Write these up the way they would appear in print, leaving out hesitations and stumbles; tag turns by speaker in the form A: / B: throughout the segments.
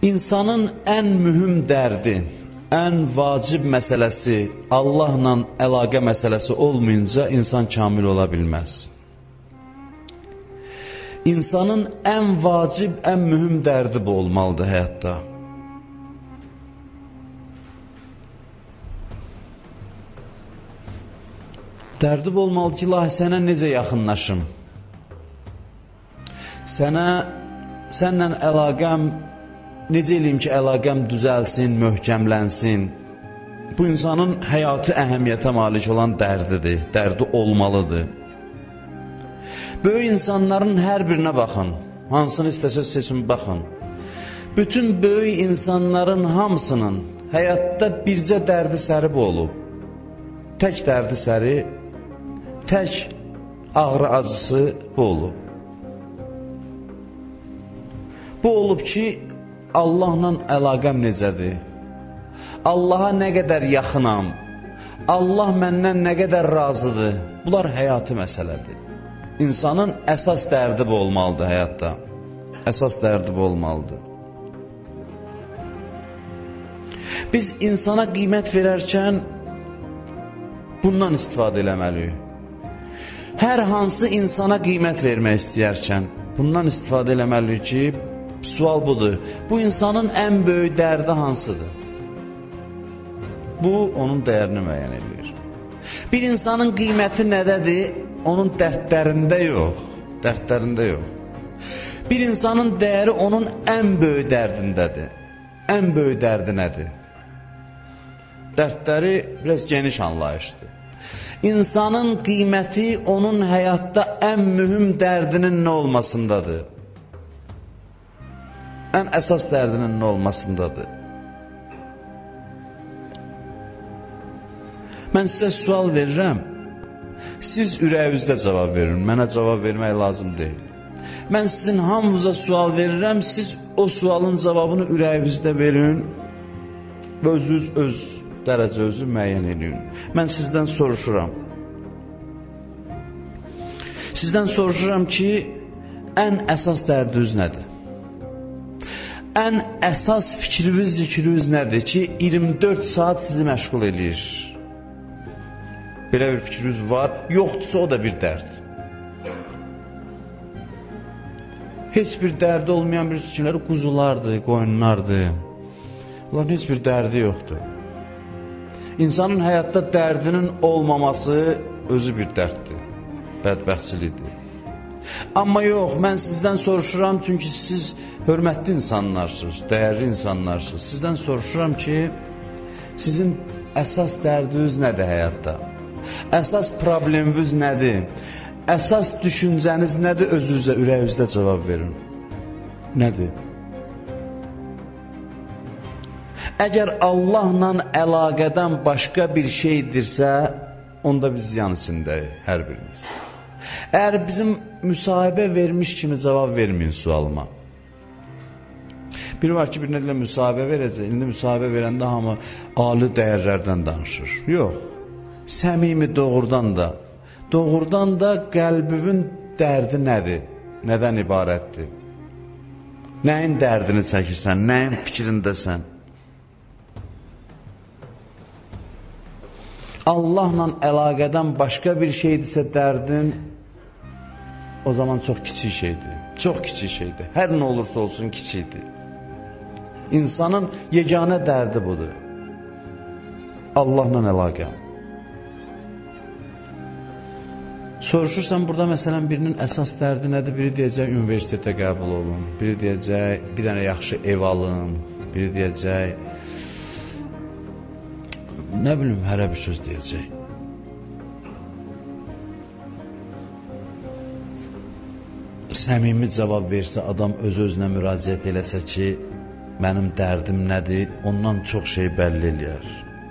A: İnsanın ən mühüm dərdi, ən vacib məsələsi Allahla əlaqə məsələsi olmayınca insan kamil ola bilməz. İnsanın ən vacib, ən mühüm dərdi bu olmalıdır həyatda. Dərdi bu olmalıdır ki, ilahi sənə necə yaxınlaşım? Sənlə əlaqəm, necə eləyim ki, əlaqəm düzəlsin, möhkəmlənsin? Bu insanın həyatı əhəmiyyətə malik olan dərdidir, dərdi olmalıdır. Böyük insanların hər birinə baxın, hansını istəsəz seçin, baxın. Bütün böyük insanların hamısının həyatda bircə dərdi səri bu olub. Tək dərdi səri, tək ağrı acısı bu olub. Bu olub ki, Allahla əlaqəm necədir? Allaha nə qədər yaxınam? Allah məndən nə qədər razıdır? Bunlar həyatı məsələdir. İnsanın əsas dərdi bu olmalıdır həyatda. Əsas dərdi bu olmalıdır. Biz insana qiymət verərkən bundan istifadə eləməliyik. Hər hansı insana qiymət vermək istəyərkən bundan istifadə eləməliyik ki, sual budur. Bu insanın ən böyük dərdi hansıdır? Bu, onun dəyərini müəyyən edir. Bir insanın qiyməti nədədir? Onun dərdlərində yox. Dərdlərində yox. Bir insanın dəyəri onun ən böyük dərdindədir. Ən böyük dərdi nədir? Dərdləri biraz geniş anlayışdır. İnsanın qiyməti onun həyatda ən mühüm dərdinin nə olmasındadır? Ən əsas dərdinin nə olmasındadır? Mən sizə sual verirəm, siz ürəyinizdə cavab verin, mənə cavab vermək lazım deyil. Mən sizin hamınıza sual verirəm, siz o sualın cavabını ürəyinizdə verin və özünüz öz dərəcənizi müəyyən edin. Mən sizdən soruşuram. Sizdən soruşuram ki, ən əsas dərdiniz nədir? Ən əsas fikriniz, zikriniz nədir ki, 24 saat sizi məşğul edir? Belə bir fikriniz var, yoxdursa o da bir dərd. Heç bir dərdi olmayan bir fikirləri quzulardır, qoyunlardır. Onların heç bir dərdi yoxdur. İnsanın həyatda dərdinin olmaması özü bir dərddir, bədbəxtçilikdir. Amma yox, mən sizdən soruşuram, çünki siz hörmətli insanlarsınız, dəyərli insanlarsınız. Sizdən soruşuram ki, sizin əsas dərdiniz nədir həyatda? Əsas probleminiz nədir? Əsas düşüncəniz nədir? Özünüzə, ürəyinizdə cavab verin. Nədir? Əgər Allahla əlaqədən başqa bir şeydirsə, onda biz ziyan içindəyik, hər birimiz. Əgər bizim müsahibə vermiş kimi cavab verməyin sualıma. Biri var ki, birinə deyilən müsahibə verəcək, indi müsahibə verəndə hamı ali dəyərlərdən danışır. Yox, səmimi doğrudan da qəlbinin dərdi nədir? Nədən ibarətdir? Nəyin dərdini çəkirsən, nəyin fikrindəsən? Allahla əlaqədən başqa bir şeydirsə dərdin, o zaman çox kiçik şeydir. Çox kiçik şeydir. Hər nə olursa olsun kiçikdir. İnsanın yeganə dərdi budur. Allahla əlaqə. Soruşursan, burada məsələn birinin əsas dərdi nədir? Biri deyəcək, universitetə qəbul olun. Biri deyəcək, bir dənə yaxşı ev alın. Biri deyəcək, nə bilim, hərə bir söz deyəcək. Səmimi cavab versə, adam öz-özünə müraciət eləsə ki, mənim dərdim nədir, ondan çox şey bəlli eləyər.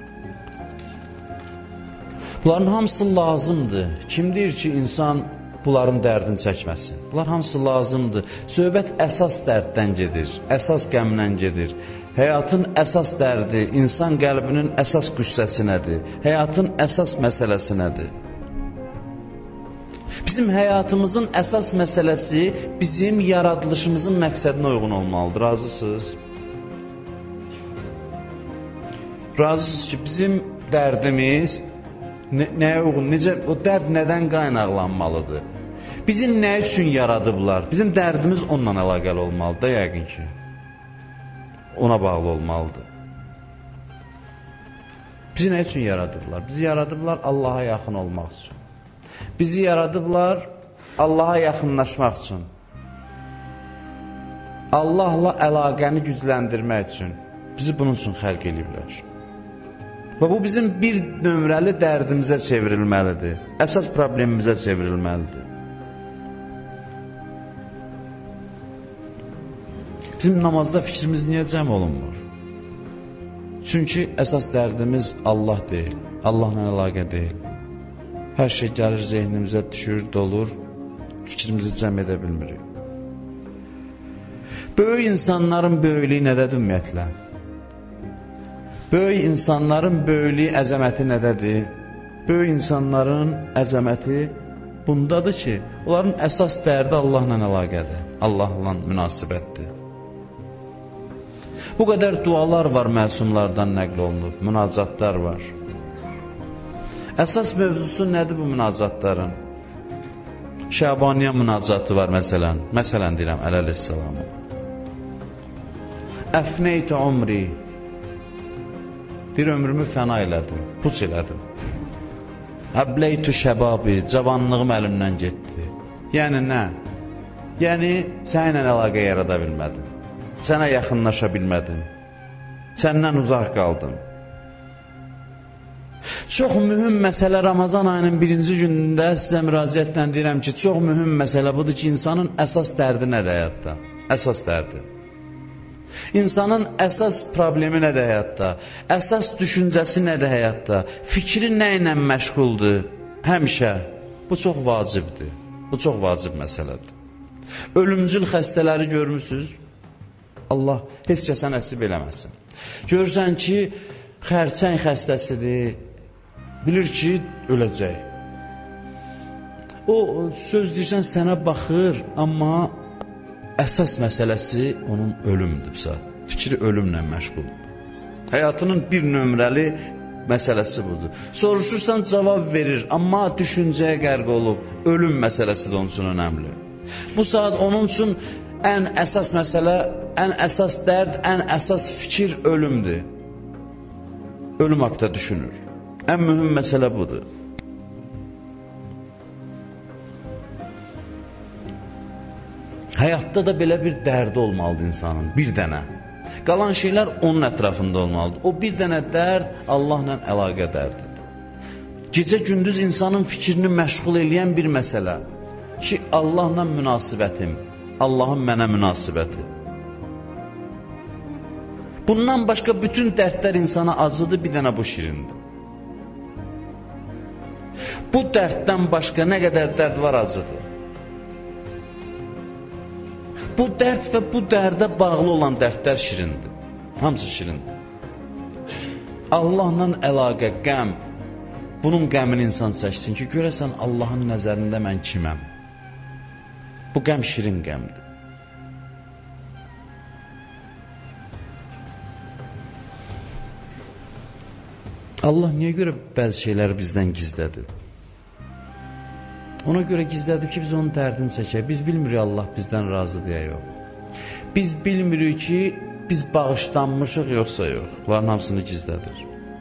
A: Bunların hamısı lazımdır. Kim deyir ki, insan bunların dərdini çəkməsin? Bunlar hamısı lazımdır. Söhbət əsas dərddən gedir, əsas qəmdən gedir. Həyatın əsas dərdi, insan qəlbinin əsas qüssəsi nədir? Həyatın əsas məsələsi nədir? Bizim həyatımızın əsas məsələsi bizim yaradılışımızın məqsədinə uyğun olmalıdır. Razısınız? razısınız ki, bizim dərdimiz nəyə uyğun, necə, o dərd nədən qaynaqlanmalıdır? Bizi nə üçün yaradıblar? Bizim dərdimiz onunla əlaqəli olmalıdır, yəqin ki. Ona bağlı olmalıdır. Bizi nə üçün yaradıblar? Bizi yaradıblar Allaha yaxın olmaq üçün. Bizi yaradıblar Allaha yaxınlaşmaq üçün. Allahla əlaqəni gücləndirmək üçün. Bizi bunun üçün xəlq ediblər. Və bu bizim bir nömrəli dərdimizə çevrilməlidir. Əsas problemimizə çevrilməlidir. Bizim namazda fikrimiz niyə cəm olunmur? Çünki əsas dərdimiz Allah deyil, Allahla əlaqə deyil. Hər şey gəlir zehnimizə düşür, dolur, fikrimizi cəm edə bilmirik. Böyük insanların böyüklüyü nədədir ümumiyyətlə? Böyük insanların böyüklüyü, əzəməti nədədir? Böyük insanların əzəməti bundadır ki, onların əsas dərdi Allahla əlaqədir, Allahla münasibətdir. Bu qədər dualar var, məsumlardan nəql olunub, münacatlar var. Əsas mövzusu nədir bu münacatların? Şəbaniyə münacatı var məsələn. Məsələn deyirəm, əleyhissalamı. Əfneytü umri. Deyir, ömrümü fəna elədim, puç elədim. Əbleytü şəbabi, cavanlığım əlimdən getdi. Yəni nə? Yəni, sənlə əlaqə yarada bilmədim. Sənə yaxınlaşa bilmədim. Səndən uzaq qaldım. Çox mühüm məsələ Ramazan ayının 1-ci günündə sizə müraciətlə deyirəm ki, çox mühüm məsələ budur ki, insanın əsas dərdi nədir həyatda? Əsas dərdi. İnsanın əsas problemi nədir həyatda? Əsas düşüncəsi nədir həyatda? Fikri nə ilə məşğuldur? Həmişə. Bu çox vacibdir. Bu çox vacib məsələdir. Ölümcül xəstələri görmüsünüz? Allah heç kəsə nəsib eləməsin. Görürsən ki, xərçəng xəstəsidir, bilir ki, öləcək. O söz deyirsən sənə baxır, amma əsas məsələsi onun ölümdürsə, fikri ölümlə məşğuldur. Həyatının bir nömrəli məsələsi budur. Soruşursan cavab verir, amma düşüncəyə qərq olub, ölüm məsələsi də onun üçün önəmli. Bu saat onun üçün ən əsas məsələ, ən əsas dərd, ən əsas fikir ölümdür. Ölüm haqda düşünür. Ən mühüm məsələ budur. Həyatda da belə bir dərdi olmalıdır insanın, bir dənə. Qalan şeylər onun ətrafında olmalıdır. O bir dənə dərd Allahla əlaqə dərdidir. Gecə-gündüz insanın fikrini məşğul eləyən bir məsələ ki, Allahla münasibətim, Allahın mənə münasibəti. Bundan başqa bütün dərdlər insana acıdır, bir dənə bu şirindir. Bu dərddən başqa nə qədər dərd var acıdır. Bu dərd və bu dərdə bağlı olan dərdlər şirindir. Hamısı şirindir. Allahla əlaqə, qəm, bunun qəmini insan çəksin ki, görəsən Allahın nəzərində mən kiməm? Bu qəm şirin qəmdir. Allah niyə görə bəzi şeyləri bizdən gizlədir? Ona görə gizlədir ki, biz onun dərdini çəkək. Biz bilmirik Allah bizdən razıdır ya yox. Biz bilmirik ki, biz bağışlanmışıq yoxsa yox. Bunların hamısını gizlədir.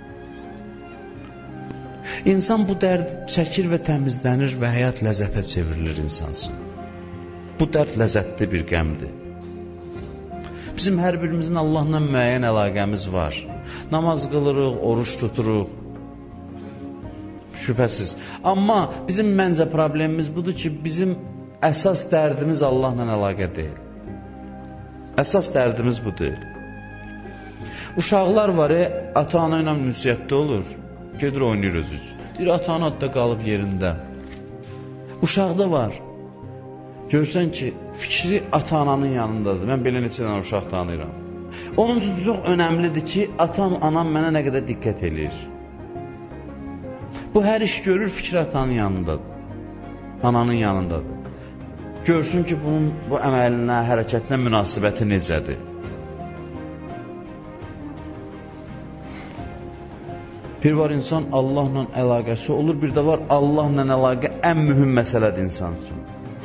A: İnsan bu dərd çəkir və təmizlənir və həyat ləzzətə çevrilir insansın. Bu dərd ləzzətli bir qəmdir. Bizim hər birimizin Allahla müəyyən əlaqəmiz var. Namaz qılırıq, oruç tuturuq. Şübhəsiz. Amma bizim məncə problemimiz budur ki, bizim əsas dərdimiz Allahla əlaqə deyil. Əsas dərdimiz bu deyil. Uşaqlar var, ata-ana ilə ünsiyyətdə olur. Gedir oynayır özü. Deyir, ata-ana da qalıb yerində. Uşaqda var. Görsən ki, fikri ata-ananın yanındadır. Mən belə neçə dənə uşaq tanıyıram. Onun üçün çox önəmlidir ki, atam, anam mənə nə qədər diqqət eləyir. Bu hər iş görür, fikri atanın yanındadır. Ananın yanındadır. Görsün ki, bunun bu əməlinə, hərəkətinə münasibəti necədir. Bir var insan Allahla əlaqəsi olur, bir də var Allahla əlaqə ən mühüm məsələdir insan üçün.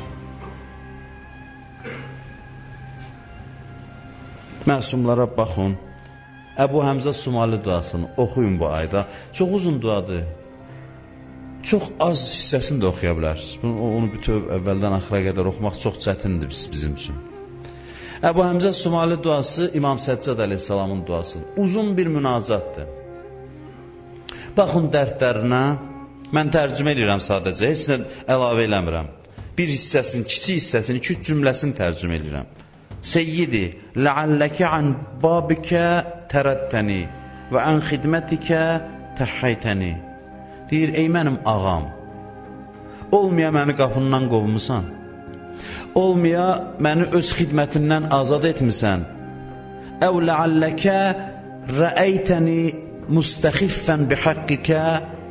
A: Məsumlara baxın. Əbu Həmzə Sumali duasını oxuyun bu ayda. Çox uzun duadır. Çox az hissəsini də oxuya bilərsiniz. Onu bütöv əvvəldən axıra qədər oxumaq çox çətindir bizim üçün. Əbu Həmzə Sumali duası İmam Səccad əleyhissalamın duasıdır. Uzun bir münacatdır. Baxın dərdlərinə. Mən tərcümə edirəm sadəcə. Heç nə əlavə eləmirəm. Bir hissəsini, kiçik hissəsini, 2-3 cümləsini tərcümə edirəm. Seyyidi, ləalləkə an babikə tərəddəni və ən xidmətikə təhhəytəni. Deyir, ey mənim ağam, olmaya məni qapından qovmusan, olmaya məni öz xidmətindən azad etmisən, əv ləalləkə rəəytəni müstəxiffən bihaqqikə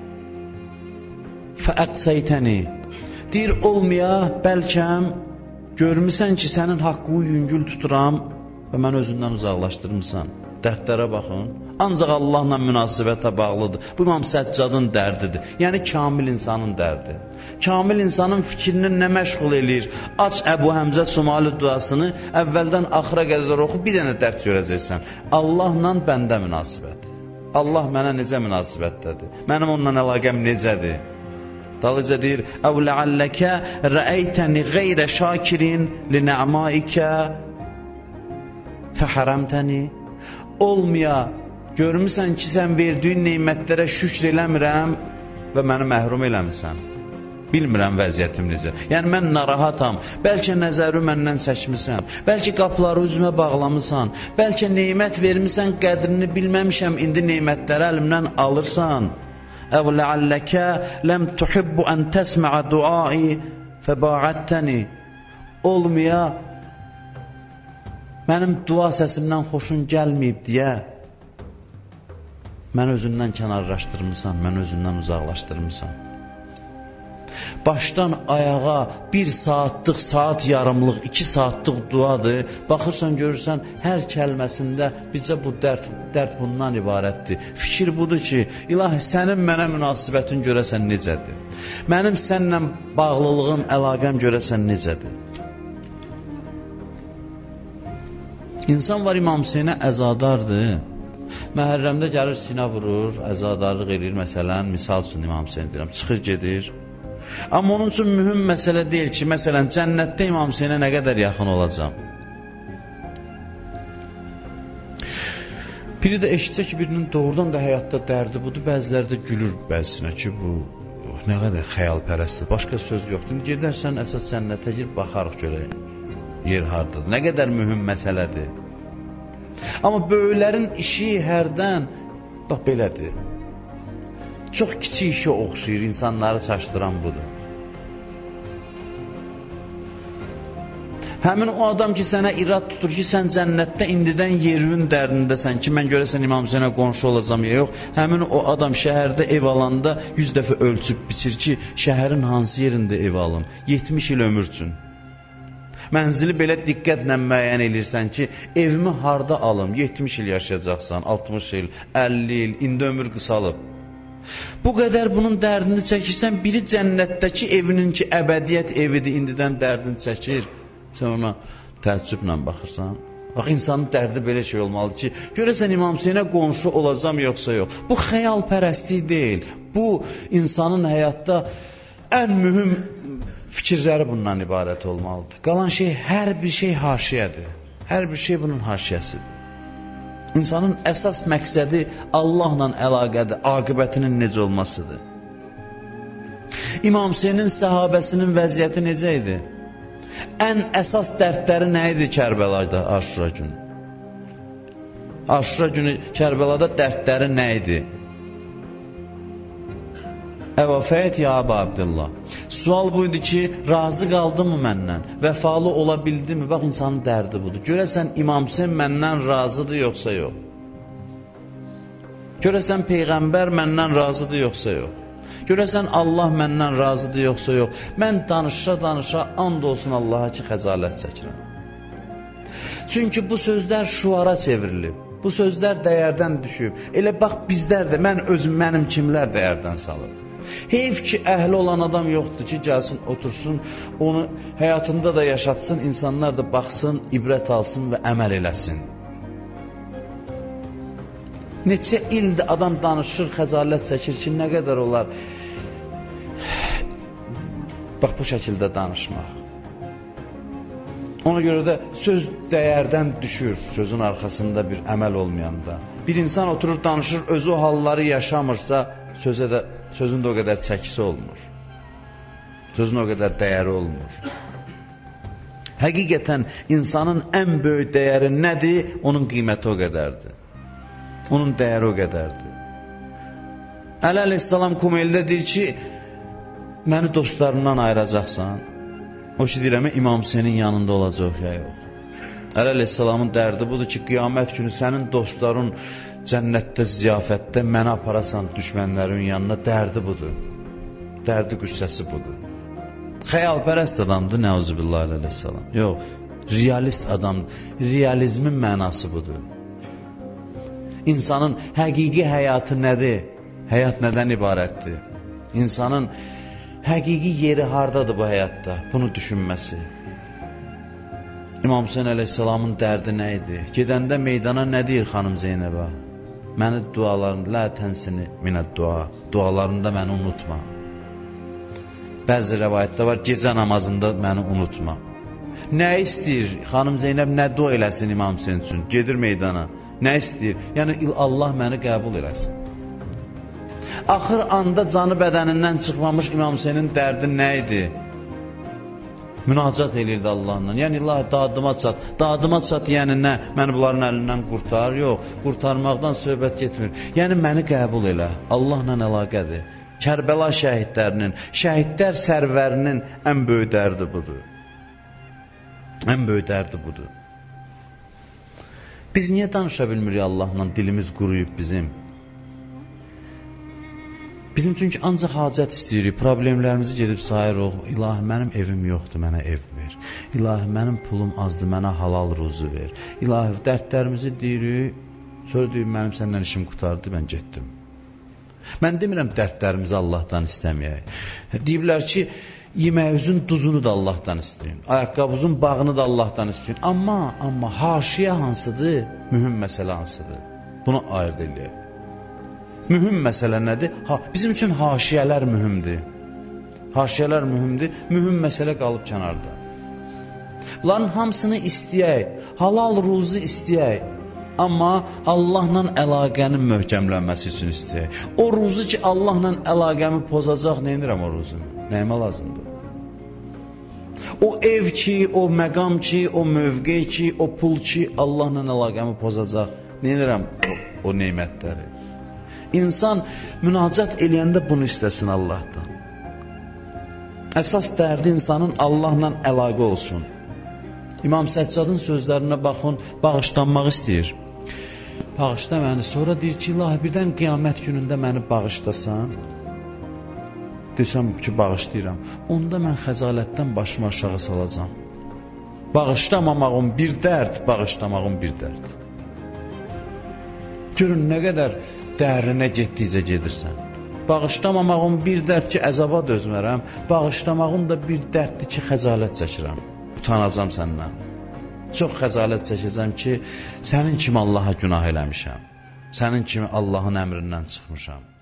A: fəəqsəytəni. Deyir, olmaya bəlkəm görmüsən ki, sənin haqqı yüngül tuturam və məni özündən uzaqlaşdırmısan. Dərdlərə baxın. Ancaq Allahla münasibətə bağlıdır. Bu İmam Səccadın dərdidir. Yəni kamil insanın dərdi. Kamil insanın fikrini nə məşğul eləyir? Aç Əbu Həmzə Sumali duasını, əvvəldən axıra qədər oxu, bir dənə dərd görəcəksən. Allahla bəndə münasibət. Allah mənə necə münasibətdədir? Mənim onunla əlaqəm necədir? Dalıca deyir, əv ləalləkə rəəytəni qeyrə şakirin li nə'maikə fəhərəmtəni. Olmaya, görmüsən ki, sən verdiyin neymətlərə şükr eləmirəm və məni məhrum eləmirsən. Bilmirəm vəziyyətim necə. Yəni mən narahatam, bəlkə nəzəri məndən çəkmisən, bəlkə qapıları üzümə bağlamısan, bəlkə neymət vermisən, qədrini bilməmişəm, indi neymətləri əlimdən alırsan. Əv ləalləkə ləm tuhibbu ən təsmə'ə duai fəba'əttəni. Olmaya, mənim dua səsimdən xoşun gəlməyib deyə məni özündən kənarlaşdırmısan, məni özündən uzaqlaşdırmısan. Başdan ayağa 1 saatlıq, saat yarımlıq, 2 saatlıq duadır. Baxırsan, görürsən, hər kəlməsində bizcə bu dərd bundan ibarətdir. Fikir budur ki, ilahi, sənin mənə münasibətin görəsən necədir? Mənim sənlə bağlılığım, əlaqəm görəsən necədir? İnsan var, İmam Hüseynə əzadardır. Məhərrəmdə gəlir, sinə vurur, əzadarlıq edir, məsələn, misal üçün İmam Hüseyn deyirəm, çıxır gedir. Amma onun üçün mühüm məsələ deyil ki, məsələn, cənnətdə İmam Hüseynə nə qədər yaxın olacam. Biri də eşitsə ki, birinin doğrudan da həyatda dərdi budur, bəziləri də gülür bəzisinə ki, bu nə qədər xəyalpərəstdir, başqa söz yoxdur. Gedərsən, əsas cənnətə gir, baxarıq görək, yer hardadır, nə qədər mühüm məsələdir. Amma böyüklərin işi hərdən, bax belədir. Çox kiçik işə oxşayır, insanları çaşdıran budur. Həmin o adam ki, sənə irad tutur ki, sən cənnətdə indidən yerinin dərdindəsən ki, mən görəsən İmam Hüseynə qonşu olacam ya yox. Həmin o adam şəhərdə ev alanda 100 dəfə ölçüb biçir ki, şəhərin hansı yerində ev alım, 70 il ömür üçün. Mənzili belə diqqətlə müəyyən edirsən ki, evimi harda alım, 70 il yaşayacaqsan, 60 il, 50 il, indi ömür qısalıb. Bu qədər bunun dərdini çəkirsən, biri cənnətdəki evinin ki, əbədiyyət evidir, indidən dərdini çəkir. Sən ona təəccüblə baxırsan. Bax, insanın dərdi belə şey olmalıdır ki, görəsən İmam Hüseynə qonşu olacam yoxsa yox. Bu xəyalpərəstlik deyil. Bu, insanın həyatda ən mühüm fikirləri bundan ibarət olmalıdır. Qalan şey, hər bir şey haşiyədir. Hər bir şey bunun haşiyəsidir. İnsanın əsas məqsədi Allahla əlaqədir, aqibətinin necə olmasıdır. İmam Hüseynin səhabəsinin vəziyyəti necə idi? Ən əsas dərdləri nə idi Kərbəlada, Aşura günü? Aşura günü Kərbəlada dərdləri nə idi? Əvafət ya Əbu Abdillah. Sual buydu ki, razı qaldı mı məndən? Vəfalı ola bildi mi? Bax, insanın dərdi budur. Görəsən İmam Hüseyn məndən razıdır yoxsa yox? Görəsən Peyğəmbər məndən razıdır yoxsa yox? Görəsən Allah məndən razıdır yoxsa yox? Mən danışa and olsun Allaha ki, xəcalət çəkirəm. Çünki bu sözlər şuara çevrilib. Bu sözlər dəyərdən düşüb. Elə bax bizlər də, mənim kimlər dəyərdən salıb. Heyf ki, əhli olan adam yoxdur ki, gəlsin, otursun, onu həyatında da yaşatsın, insanlar da baxsın, ibrət alsın və əməl eləsin. Neçə ildir adam danışır, xəcalət çəkir ki, nə qədər olar bax bu şəkildə danışmaq. Ona görə də söz dəyərdən düşür, sözün arxasında bir əməl olmayanda. Bir insan oturur, danışır, özü o halları yaşamırsa, sözün də o qədər çəkisi olmur. Sözün o qədər dəyəri olmur. Həqiqətən insanın ən böyük dəyəri nədir? Onun qiyməti o qədərdir. Onun dəyəri o qədərdir. Əli əleyhissalam Kumeyldə deyir ki, məni dostlarından ayıracaqsan. O ki deyirəm, İmam Hüseynin yanında olacaq ya yox. Əli əleyhissalamın dərdi budur ki, qiyamət günü sənin dostların cənnətdə, ziyafətdə mənə aparasan düşmənlərin yanına, dərdi budur. Dərdi qüssəsi budur. Xəyalpərəst adamdır, nəuzubillah Əli əleyhissalam. Yox, realist adamdır. Realizmin mənası budur. İnsanın həqiqi həyatı nədir? Həyat nədən ibarətdir? İnsanın həqiqi yeri hardadır bu həyatda? Bunu düşünməsi. İmam Hüseyin əleyhissalamın dərdi nə idi? Gedəndə meydana nə deyir xanım Zeynəbə? Məni dualarında, lə tənsini minəd dua, dualarında məni unutma. Bəzi rəvayətdə var, gecə namazında məni unutma. Nə istəyir? Xanım Zeynəb nə dua eləsin İmam Hüseyin üçün? Gedir meydana. Nə istəyir? Yəni Allah məni qəbul eləsin. Axır anda canı bədənindən çıxmamış İmam Hüseynin dərdi nə idi? Münacat elirdi Allahla. Yəni Allah dadıma çat. Dadıma çat yəni nə? Məni bunların əlindən qurtar? Yox, qurtarmaqdan söhbət getmir. Yəni məni qəbul elə. Allahla əlaqədir. Kərbəla şəhidlərinin, şəhidlər sərvərinin ən böyük dərdi budur. Ən böyük dərdi budur. Biz niyə danışa bilmirik Allahla? Dilimiz quruyub bizim. Bizim çünki ancaq hacət istəyirik, problemlərimizi gedib sayırıq. İlahi, mənim evim yoxdur, mənə ev ver. İlahi, mənim pulum azdır, mənə halal ruzu ver. İlahi, dərdlərimizi deyirik, sonra deyir, mənim səndən işim qutardı, mən getdim. Mən demirəm dərdlərimizi Allahdan istəməyək. Deyiblər ki, yeməyinizin duzunu da Allahdan istəyin, ayaqqabınızın bağını da Allahdan istəyin. Amma haşiyə hansıdır, mühüm məsələ hansıdır? Bunu ayırt eləyək. Mühüm məsələ nədir? Bizim üçün haşiyələr mühümdür. Haşiyələr mühümdür, mühüm məsələ qalıb kənarda. Bunların hamısını istəyək, halal ruzu istəyək. Amma Allahla əlaqənin möhkəmlənməsi üçün istəyək. O ruzu ki, Allahla əlaqəmi pozacaq, nə edirəm o ruzunu? Nəyimə lazımdır? O ev ki, o məqam ki, o mövqe ki, o pul ki, Allahla əlaqəmi pozacaq, nə edirəm o neymətləri? İnsan münacat eləyəndə bunu istəsin Allahdan. Əsas dərdi insanın Allahla əlaqə olsun. İmam Səccadın sözlərinə baxın, bağışlanmaq istəyir. Bağışla məni, sonra deyir ki, ilahi birdən qiyamət günündə məni bağışlasan, desəm ki, bağışlayıram, onda mən xəzalətdən başımı aşağı salacam. Bağışlamamağım bir dərd, bağışlamağım bir dərd. Görün, nə qədər dərinə getdikcə gedirsən. Bağışlamamağım bir dərd ki, əzaba dözmərəm, bağışlamağım da bir dərddir ki, xəcalət çəkirəm. Utanacam səndən. Çox xəcalət çəkəcəm ki, sənin kimi Allaha günah eləmişəm. Sənin kimi Allahın əmrindən çıxmışam.